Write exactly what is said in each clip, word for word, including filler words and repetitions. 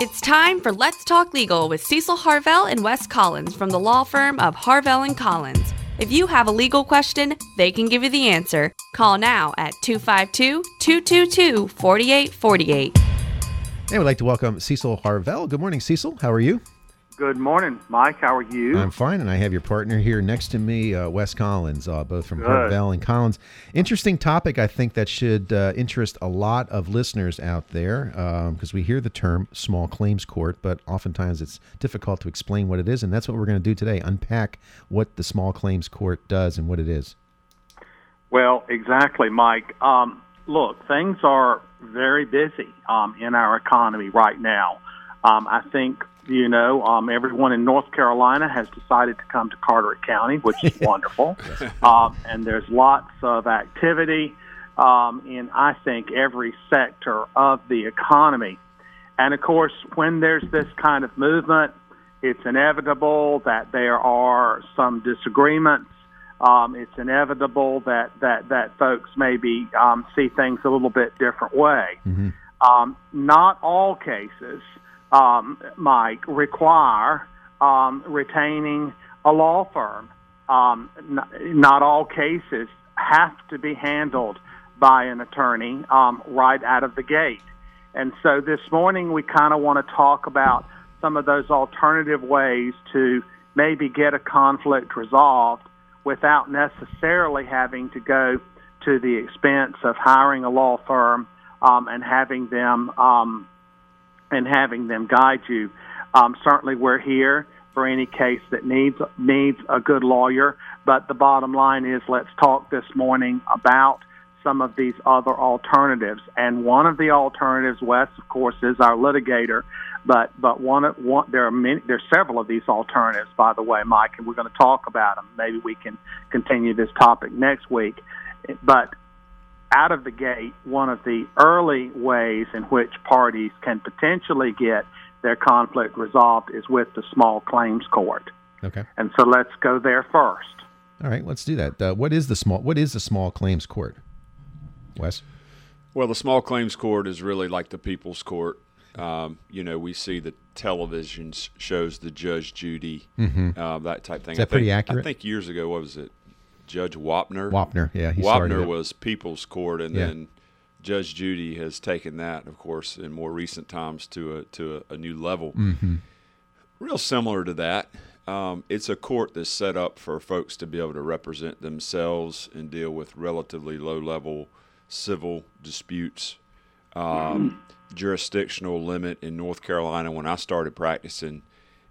It's time for Let's Talk Legal with Cecil Harvell and Wes Collins from the law firm of Harvell and Collins. If you have a legal question, they can give you the answer. Call now at two five two, two two two, four eight four eight. And we'd like to welcome Cecil Harvell. Good morning, Cecil. How are you? Good morning, Mike. How are you? I'm fine, and I have your partner here next to me, uh, Wes Collins, uh, both from Good. Harvell and Collins. Interesting topic, I think, that should uh, interest a lot of listeners out there, because um, we hear the term small claims court, but oftentimes it's difficult to explain what it is, and that's what we're going to do today, unpack what the small claims court does and what it is. Well, exactly, Mike. Um, look, things are very busy um, in our economy right now. Um, I think You know, um, everyone in North Carolina has decided to come to Carteret County, which is wonderful. um, and there's lots of activity um, in, I think, every sector of the economy. And, of course, when there's this kind of movement, it's inevitable that there are some disagreements. Um, it's inevitable that, that, that folks maybe um, see things a little bit different way. Mm-hmm. Um, not all cases Um, Mike, require um, retaining a law firm. Um, n- not all cases have to be handled by an attorney um, right out of the gate. And so this morning we kind of want to talk about some of those alternative ways to maybe get a conflict resolved without necessarily having to go to the expense of hiring a law firm um, and having them um, and having them guide you. Um, certainly we're here for any case that needs needs a good lawyer, but the bottom line is let's talk this morning about some of these other alternatives. And one of the alternatives, Wes, of course, is our litigator, but but one, one there are many, there's several of these alternatives, by the way, Mike, and we're going to talk about them. Maybe we can continue this topic next week. But out of the gate, one of the early ways in which parties can potentially get their conflict resolved is with the small claims court. Okay. And so let's go there first. All right, let's do that. Uh, what is the small What is the small claims court, Wes? Well, the small claims court is really like the people's court. Um, you know, we see the television shows, the Judge Judy, mm-hmm. uh, that type of thing. Is that I think, pretty accurate? I think years ago, what was it? Judge Wapner. Wapner, yeah. He started Wapner it. was People's Court, and yeah. then Judge Judy has taken that, of course, in more recent times to a to a, a new level. Mm-hmm. Real similar to that. Um, it's a court that's set up for folks to be able to represent themselves and deal with relatively low-level civil disputes. Um, mm-hmm. Jurisdictional limit in North Carolina, when I started practicing,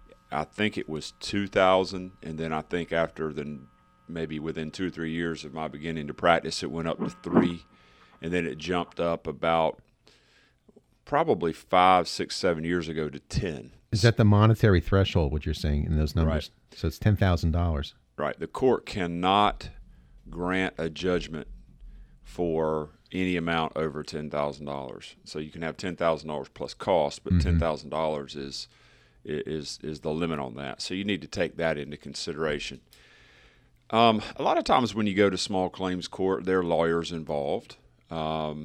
I think it was two thousand, and then I think after the maybe within two or three years of my beginning to practice, it went up to three, and then it jumped up about probably five, six, seven years ago to ten. Is that the monetary threshold, what you're saying in those numbers? Right. So it's ten thousand dollars. Right. The court cannot grant a judgment for any amount over ten thousand dollars. So you can have ten thousand dollars plus cost, but mm-hmm. ten thousand dollars is, is, is the limit on that. So you need to take that into consideration. Um, a lot of times when you go to small claims court, there are lawyers involved. Um,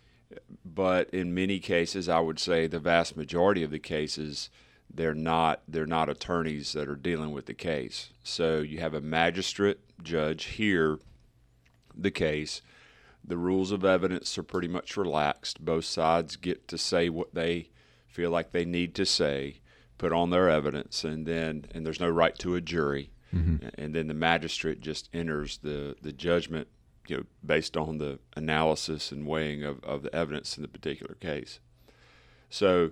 but in many cases, I would say the vast majority of the cases, they're not they're not attorneys that are dealing with the case. So you have a magistrate judge hear the case. The rules of evidence are pretty much relaxed. Both sides get to say what they feel like they need to say, put on their evidence, and then and there's no right to a jury. Mm-hmm. And then the magistrate just enters the, the judgment, you know, based on the analysis and weighing of, of the evidence in the particular case. So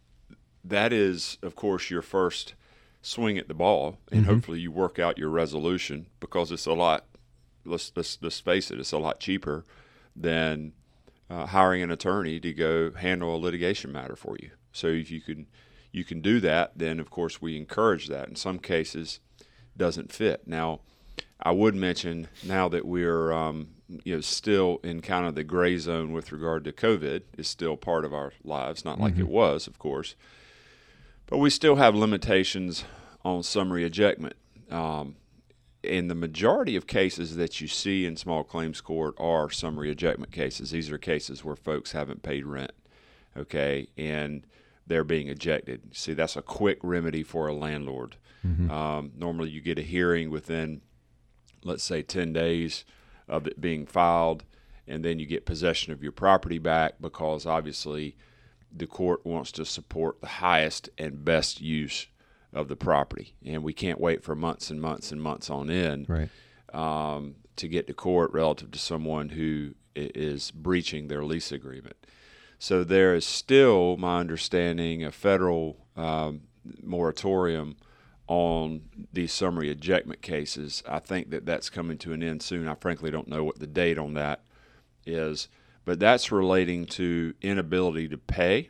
that is, of course, your first swing at the ball, and mm-hmm. hopefully you work out your resolution, because it's a lot, let's, let's, let's face it, it's a lot cheaper than uh, hiring an attorney to go handle a litigation matter for you. So if you can, you can do that, then, of course, we encourage that. In some cases, doesn't fit. Now, I would mention now that we're um, you know still in kind of the gray zone with regard to COVID, is still part of our lives, not like mm-hmm. it was, of course, but we still have limitations on summary ejectment. Um, and the majority of cases that you see in small claims court are summary ejectment cases. These are cases where folks haven't paid rent, okay, and they're being ejected. See, that's a quick remedy for a landlord. Mm-hmm. Um, normally you get a hearing within, let's say, ten days of it being filed, and then you get possession of your property back because obviously the court wants to support the highest and best use of the property. And we can't wait for months and months and months on end Right. um, to get to court relative to someone who is breaching their lease agreement. So there is still, my understanding, a federal um, moratorium on these summary ejectment cases. I think that that's coming to an end soon. I frankly don't know what the date on that is, but that's relating to inability to pay.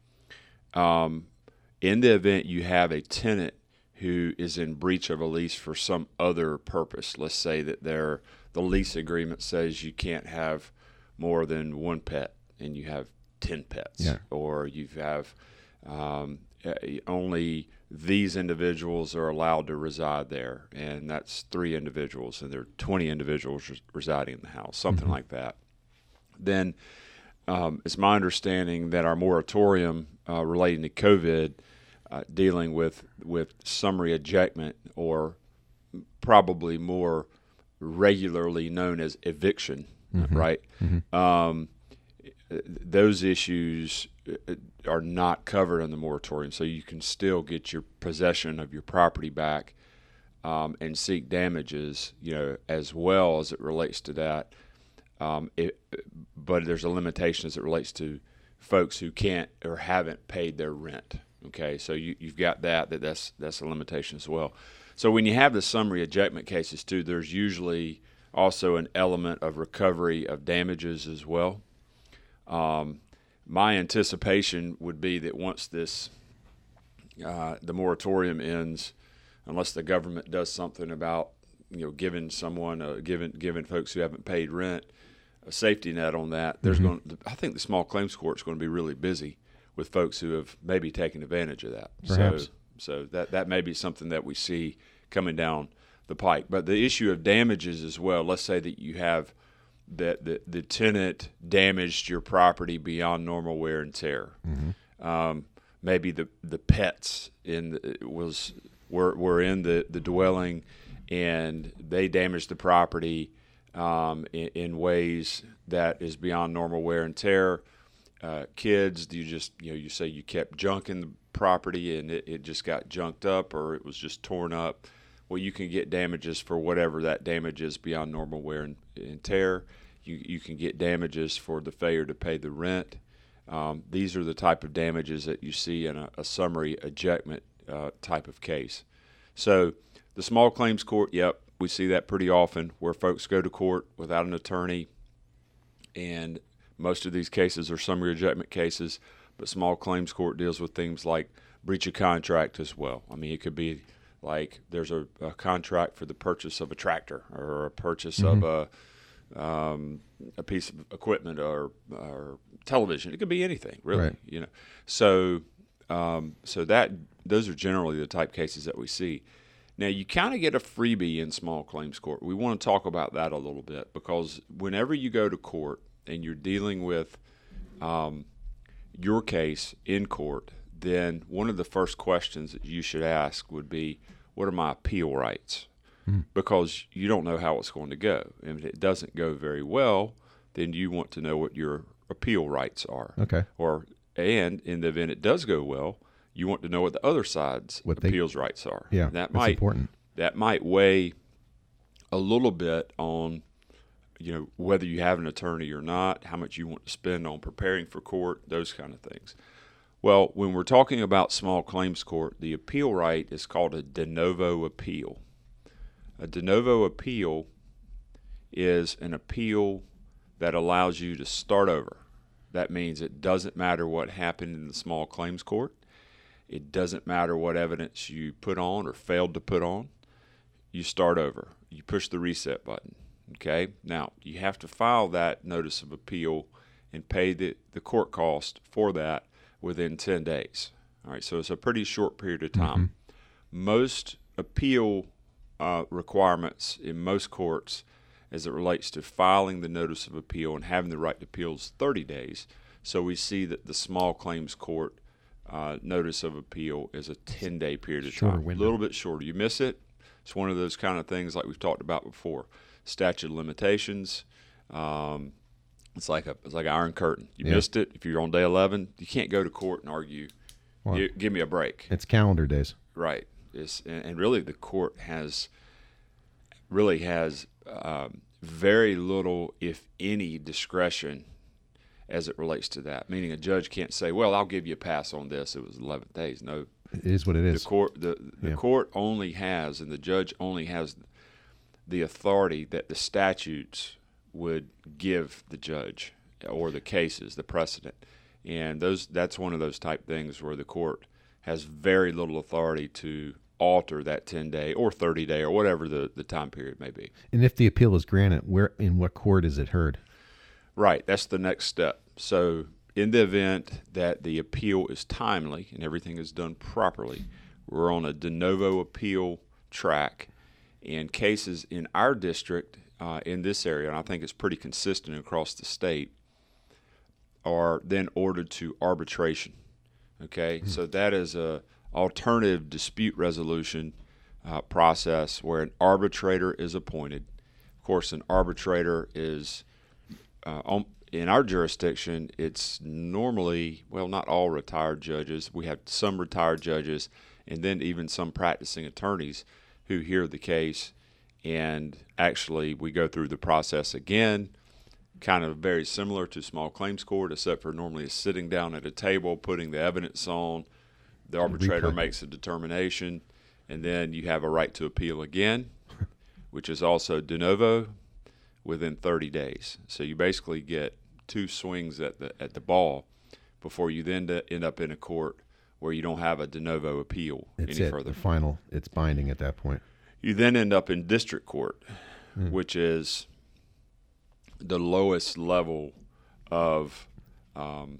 Um, in the event you have a tenant who is in breach of a lease for some other purpose, let's say that their the lease agreement says you can't have more than one pet and you have ten pets, yeah. or you have um, only these individuals are allowed to reside there, and that's three individuals, and there are twenty individuals res- residing in the house, something mm-hmm. like that. Then um, it's my understanding that our moratorium uh, relating to COVID, uh, dealing with, with summary ejectment, or probably more regularly known as eviction, mm-hmm. right? Mm-hmm. Um, those issues are not covered in the moratorium, so you can still get your possession of your property back um, and seek damages, you know, as well as it relates to that. Um, it, but there's a limitation as it relates to folks who can't or haven't paid their rent. Okay, so you, you've got that, that that's that's a limitation as well. So when you have the summary ejectment cases too, there's usually also an element of recovery of damages as well. Um, my anticipation would be that once this uh, the moratorium ends, unless the government does something about, you know, giving someone a, giving giving folks who haven't paid rent a safety net on that, there's mm-hmm. going. I think the small claims court is going to be really busy with folks who have maybe taken advantage of that. Perhaps. So, so that that may be something that we see coming down the pike. But the issue of damages as well. Let's say that you have that the, the tenant damaged your property beyond normal wear and tear. Mm-hmm. Um, maybe the the pets in the, was were were in the, the dwelling, and they damaged the property um, in, in ways that is beyond normal wear and tear. Uh, kids, you just you know you say you kept junk in the property and it, it just got junked up, or it was just torn up. Well, you can get damages for whatever that damage is beyond normal wear and, and tear. You you can get damages for the failure to pay the rent. Um, these are the type of damages that you see in a, a summary ejectment uh, type of case. So the small claims court, yep, we see that pretty often where folks go to court without an attorney, and most of these cases are summary ejectment cases, but small claims court deals with things like breach of contract as well. I mean, it could be like there's a, a contract for the purchase of a tractor or a purchase mm-hmm. of a um, a piece of equipment or or television. It could be anything, really. Right. You know, so um, so that those are generally the type cases that we see. Now, you kind of get a freebie in small claims court. We want to talk about that a little bit, because whenever you go to court and you're dealing with um, your case in court, then one of the first questions that you should ask would be, what are my appeal rights? Mm. Because you don't know how it's going to go. And if it doesn't go very well, then you want to know what your appeal rights are. Okay. Or and in the event it does go well, you want to know what the other side's what appeals they, mights are. Yeah, that that's might, important. That might weigh a little bit on, you know, whether you have an attorney or not, how much you want to spend on preparing for court, those kind of things. Well, when we're talking about small claims court, the appeal right is called a de novo appeal. A de novo appeal is an appeal that allows you to start over. That means it doesn't matter what happened in the small claims court. It doesn't matter what evidence you put on or failed to put on. You start over. You push the reset button. Okay? Now, you have to file that notice of appeal and pay the, the court cost for that within ten days. All right, so it's a pretty short period of time. Mm-hmm. Most appeal uh, requirements in most courts, as it relates to filing the notice of appeal and having the right to appeal, is thirty days. So we see that the small claims court uh, notice of appeal is a ten-day period of Shorter time. window. A little bit shorter. You miss it, it's one of those kind of things like we've talked about before. Statute of limitations. Um, it's like a it's like an iron curtain. You Yeah. missed it. If you're on day eleven, you can't go to court and argue. Well, "Gi- give me a break. It's calendar days. Right. It's, and, and really, the court has really has um, very little, if any, discretion as it relates to that. Meaning, a judge can't say, "Well, I'll give you a pass on this. It was eleven days." No, It is what it the is. court the the Yeah. court only has, and the judge only has the authority that the statutes would give the judge or the cases, the precedent. And those that's one of those type things where the court has very little authority to alter that ten-day or thirty-day or whatever the, the time period may be. And if the appeal is granted, where in what court is it heard? Right, that's the next step. So in the event that the appeal is timely and everything is done properly, we're on a de novo appeal track, and cases in our district, uh, in this area, and I think it's pretty consistent across the state, are then ordered to arbitration. Okay, mm-hmm. So that is a alternative dispute resolution uh, process where an arbitrator is appointed. Of course, an arbitrator is uh, on, in our jurisdiction. It's normally, well, not all retired judges. We have some retired judges, and then even some practicing attorneys who hear the case, and actually we go through the process again. Kind of very similar to small claims court, except for normally it's sitting down at a table, putting the evidence on. The arbitrator Replay. makes a determination, and then you have a right to appeal again, which is also de novo within thirty days. So you basically get two swings at the at the ball before you then de- end up in a court where you don't have a de novo appeal It's any it. further. The final. It's binding at that point. You then end up in district court, Mm. which is the lowest level of um,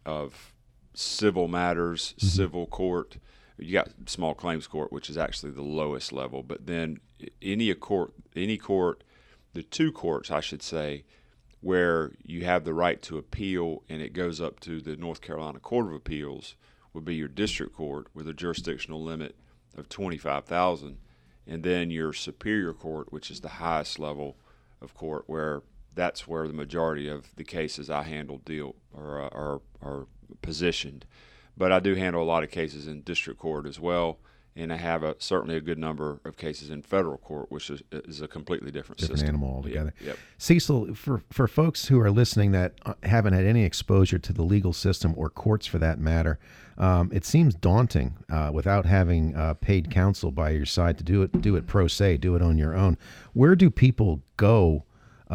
of civil matters, Mm-hmm. civil court. You got small claims court, which is actually the lowest level. But then any a court, any court, the two courts, I should say, where you have the right to appeal, and it goes up to the North Carolina Court of Appeals, would be your district court with a jurisdictional limit of twenty-five thousand, and then your superior court, which is the highest level of court, where that's where the majority of the cases I handle deal or uh, are are positioned. But I do handle a lot of cases in district court as well, and I have a certainly a good number of cases in federal court, which is, is a completely different, Different system. animal altogether. Yep. Yep. Cecil, for, for folks who are listening that uh, haven't had any exposure to the legal system or courts for that matter, um, it seems daunting uh, without having uh, paid counsel by your side to do it, do it pro se, do it on your own. Where do people go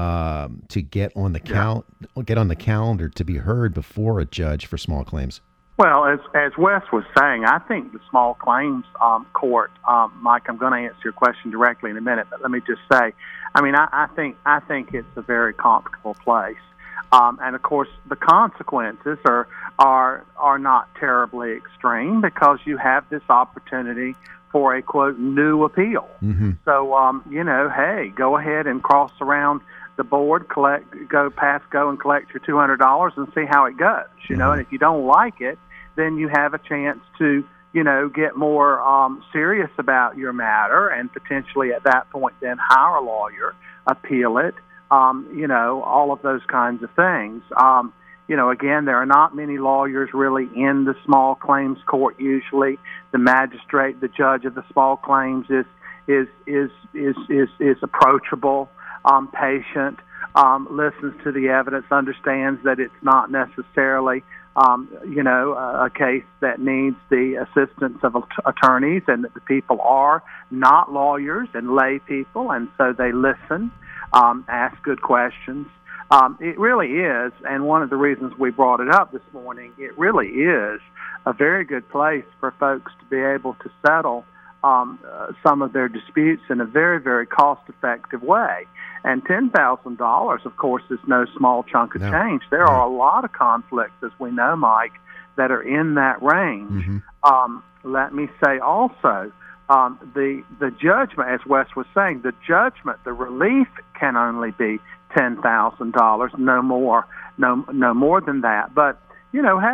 um, to get on the cal- get on the calendar to be heard before a judge for small claims? Well, as as Wes was saying, I think the small claims um, court, um, Mike, I'm going to answer your question directly in a minute, but let me just say, I mean, I, I think I think it's a very comfortable place, um, and of course, the consequences are are are not terribly extreme because you have this opportunity for a quote new appeal. Mm-hmm. So, um, you know, hey, go ahead and cross around the board, collect, go pass, go and collect your two hundred dollars and see how it goes. You know, Mm-hmm. and if you don't like it, then you have a chance to, you know, get more um, serious about your matter and potentially at that point then hire a lawyer, appeal it, um, you know, all of those kinds of things. Um, you know, again, there are not many lawyers really in the small claims court usually. The magistrate, the judge of the small claims is is is is is, is approachable, um, patient, um, listens to the evidence, understands that it's not necessarily Um, you know, a, a case that needs the assistance of att- attorneys, and that the people are not lawyers and lay people, and so they listen, um, ask good questions. Um, it really is, and one of the reasons we brought it up this morning, it really is a very good place for folks to be able to settle um, uh, some of their disputes in a very, very cost-effective way. And ten thousand dollars, of course, is no small chunk of No. change. There No. are a lot of conflicts, as we know, Mike, that are in that range. Mm-hmm. Um, let me say also, um, the the judgment, as Wes was saying, the judgment, the relief can only be ten thousand dollars, no more, no no more than that. But you know, hey,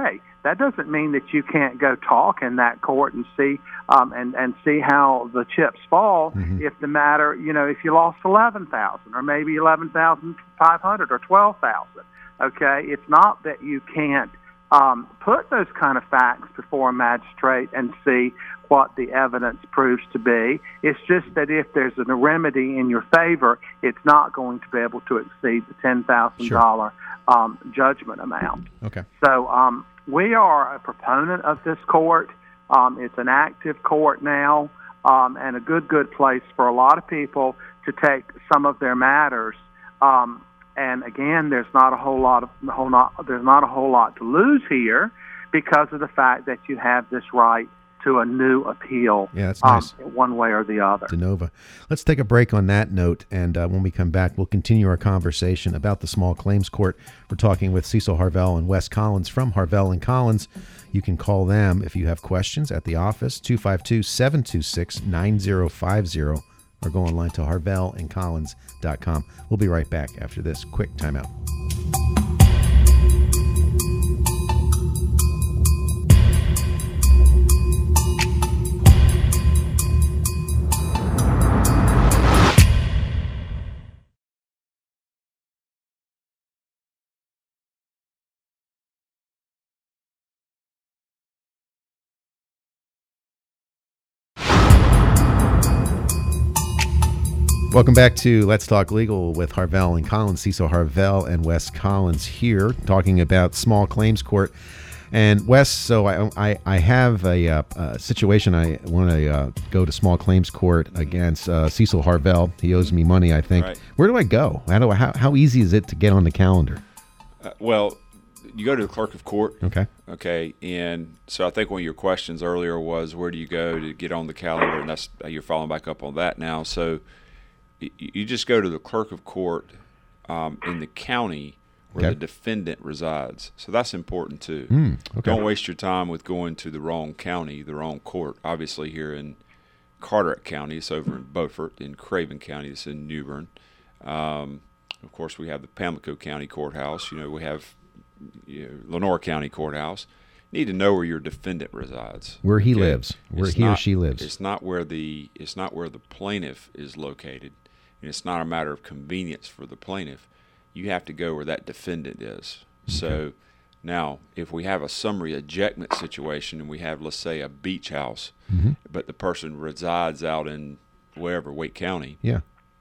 that doesn't mean that you can't go talk in that court and see um, and and see how the chips fall. Mm-hmm. If the matter, you know, if you lost eleven thousand or maybe eleven thousand five hundred or twelve thousand, okay, it's not that you can't um, put those kind of facts before a magistrate and see what the evidence proves to be. It's just that if there's a remedy in your favor, it's not going to be able to exceed the ten thousand sure. dollars um, judgment amount. Okay. So um, we are a proponent of this court. Um, it's an active court now, um, and a good, good place for a lot of people to take some of their matters. Um, and again, there's not a whole lot of whole not there's not a whole lot to lose here because of the fact that you have this right to a new appeal. Yeah, that's nice. Um, one way or the other. De novo. Let's take a break on that note, and uh, when we come back, we'll continue our conversation about the small claims court. We're talking with Cecil Harvell and Wes Collins from Harvell and Collins. You can call them if you have questions at the office, two five two, seven two six, nine zero five zero, or go online to harvell and collins dot com. We'll be right back after this quick timeout. Welcome back to Let's Talk Legal with Harvell and Collins. Cecil Harvell and Wes Collins here talking about small claims court. And Wes, so I I, I have a, uh, a situation. I want to uh, go to small claims court against uh, Cecil Harvell. He owes me money, I think. Right. Where do I go? How do I, how, how easy is it to get on the calendar? Uh, well, you go to the clerk of court. Okay. Okay. And so I think one of your questions earlier was, where do you go to get on the calendar? And that's you're following back up on that now. So you just go to the clerk of court um, in the county where okay. the defendant resides. So that's important too. Mm, okay. Don't waste your time with going to the wrong county, the wrong court. Obviously here in Carteret County, it's over in Beaufort. In Craven County, it's in New Bern. Um, of course, we have the Pamlico County Courthouse. You know, we have you know, Lenore County Courthouse. You need to know where your defendant resides. Where he okay? lives, where it's he not, or she lives. It's not where the it's not where the plaintiff is located. And it's not a matter of convenience for the plaintiff. You have to go where that defendant is. Okay. So now, if we have a summary ejectment situation and we have, let's say, a beach house, mm-hmm. but the person resides out in wherever, Wake County, yeah,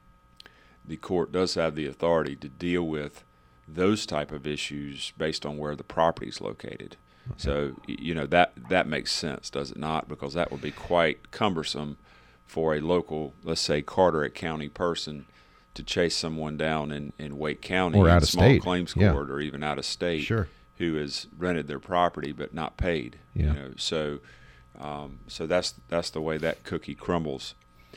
the court does have the authority to deal with those type of issues based on where the property is located. Okay. So, you know, that, that makes sense, does it not? Because that would be quite cumbersome for a local, let's say, Carteret County person to chase someone down in, in Wake County or out of small state. claims yeah. court or even out of state sure. who has rented their property but not paid. Yeah. You know, so um, so that's that's the way that cookie crumbles.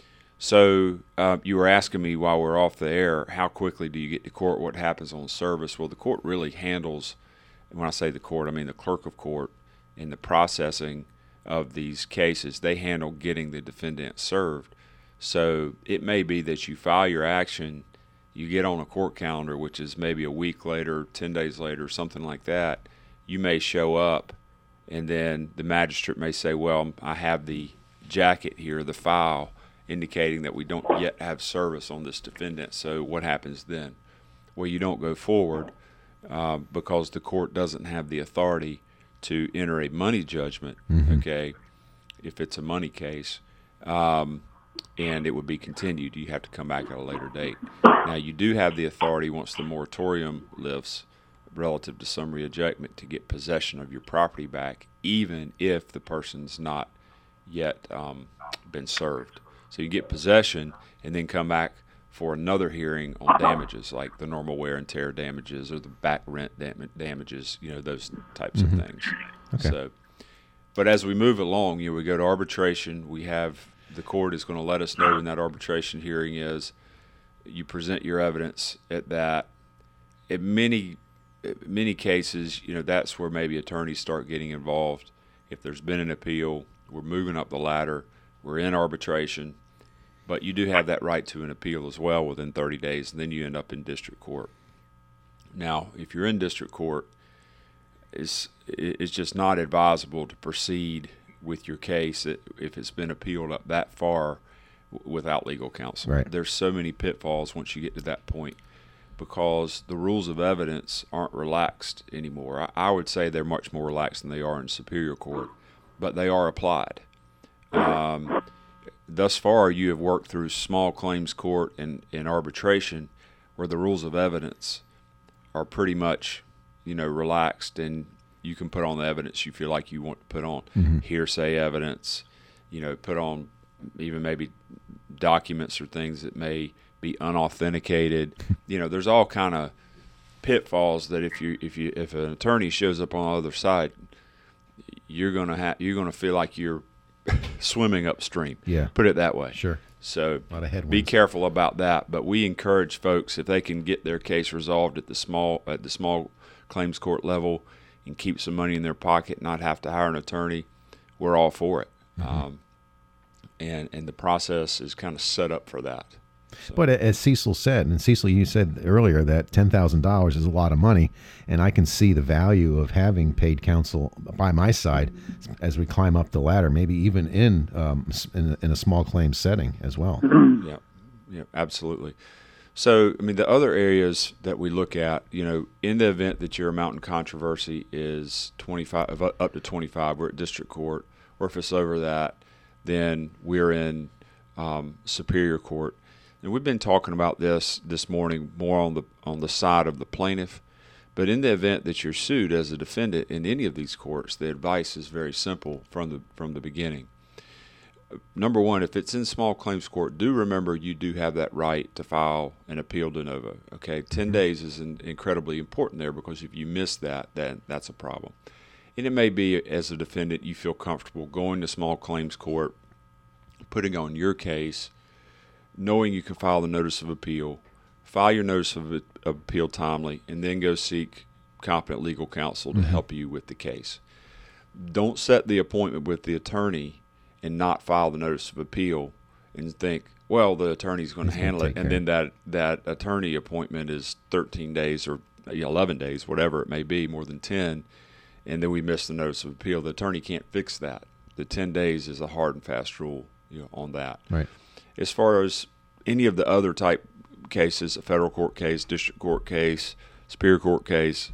So uh, you were asking me while we're off the air, how quickly do you get to court? What happens on service? Well, the court really handles, and when I say the court, I mean the clerk of court in the processing of these cases. They handle getting the defendant served. So it may be that you file your action, you get on a court calendar, which is maybe a week later, ten days later, something like that. You may show up, and then the magistrate may say, well, I have the jacket here, the file, indicating that we don't yet have service on this defendant. So what happens then? Well, you don't go forward uh, because the court doesn't have the authority to enter a money judgment, mm-hmm. okay, if it's a money case, um, and it would be continued. You have to come back at a later date. Now, you do have the authority, once the moratorium lifts, relative to summary ejectment, to get possession of your property back, even if the person's not yet um, been served. So you get possession and then come back for another hearing on damages, like the normal wear and tear damages or the back rent dam- damages, you know, those types mm-hmm. of things. Okay. So, but as we move along, you know, we go to arbitration. We have the court is going to let us know when that arbitration hearing is. You present your evidence at that. In many, many cases, you know, that's where maybe attorneys start getting involved. If there's been an appeal, we're moving up the ladder. We're in arbitration. But you do have that right to an appeal as well within thirty days, and then you end up in district court. Now, if you're in district court, it's it's just not advisable to proceed with your case if it's been appealed up that far without legal counsel. Right. There's so many pitfalls once you get to that point, because the rules of evidence aren't relaxed anymore. I, I would say they're much more relaxed than they are in Superior Court, but they are applied. Um, thus far, you have worked through small claims court and, and arbitration, where the rules of evidence are pretty much, you know, relaxed, and you can put on the evidence you feel like you want to put on. Mm-hmm. Hearsay evidence, you know, put on even maybe documents or things that may be unauthenticated. You know, there's all kind of pitfalls that if you if you if an attorney shows up on the other side, you're gonna have you're gonna feel like you're swimming upstream. Yeah, put it that way. Sure. So a lot of headwinds. Be careful about that. But we encourage folks, if they can get their case resolved at the small at the small claims court level and keep some money in their pocket, not have to hire an attorney, we're all for it. Mm-hmm. Um, and and the process is kind of set up for that. So. But as Cecil said, and Cecil, you said earlier that ten thousand dollars is a lot of money, and I can see the value of having paid counsel by my side as we climb up the ladder, maybe even in um, in, a, in a small claims setting as well. Yeah, yeah, absolutely. So, I mean, the other areas that we look at, you know, in the event that your amount in controversy is twenty-five, up to twenty-five, we're at district court, or if it's over that, then we're in um, Superior Court. And we've been talking about this this morning more on the on the side of the plaintiff. But in the event that you're sued as a defendant in any of these courts, the advice is very simple from the from the beginning. Number one, if it's in small claims court, do remember you do have that right to file an appeal de novo. Okay, ten days is in, incredibly important there, because if you miss that, then that's a problem. And it may be, as a defendant, you feel comfortable going to small claims court, putting on your case, knowing you can file the notice of appeal, file your notice of, of appeal timely, and then go seek competent legal counsel to mm-hmm. help you with the case. Don't set the appointment with the attorney and not file the notice of appeal and think, well, the attorney's going to handle it, and then that, that attorney appointment is thirteen days or eleven days, whatever it may be, more than ten, and then we miss the notice of appeal. The attorney can't fix that. The ten days is a hard and fast rule, you know, on that. Right. As far as any of the other type cases, a federal court case, district court case, superior court case,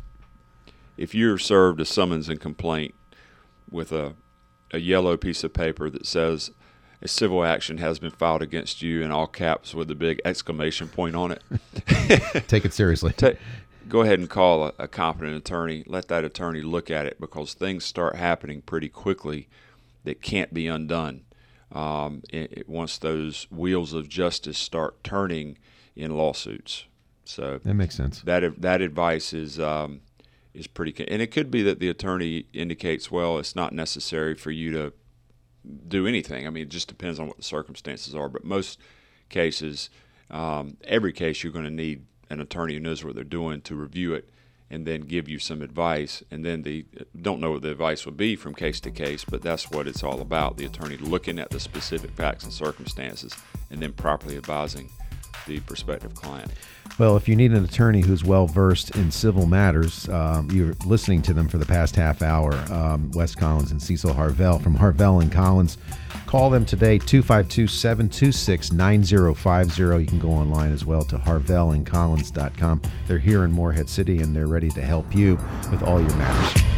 if you're served a summons and complaint with a, a yellow piece of paper that says a civil action has been filed against you in all caps with a big exclamation point on it, take it seriously. Take, go ahead and call a, a competent attorney. Let that attorney look at it, because things start happening pretty quickly that can't be undone. Um, it, it, once those wheels of justice start turning in lawsuits. So that makes sense. That that advice is um, is pretty, and it could be that the attorney indicates, well, it's not necessary for you to do anything. I mean, it just depends on what the circumstances are. But most cases, um, every case, you're going to need an attorney who knows what they're doing to review it and then give you some advice. And then the don't know what the advice will be from case to case, but that's what it's all about, the attorney looking at the specific facts and circumstances and then properly advising the prospective client. Well, if you need an attorney who's well-versed in civil matters, um, you're listening to them for the past half hour, um, Wes Collins and Cecil Harvell from Harvell and Collins. Call them today, two five two, seven two six, nine zero five zero. You can go online as well to harvell and collins dot com. They're here in Morehead City, and they're ready to help you with all your matters.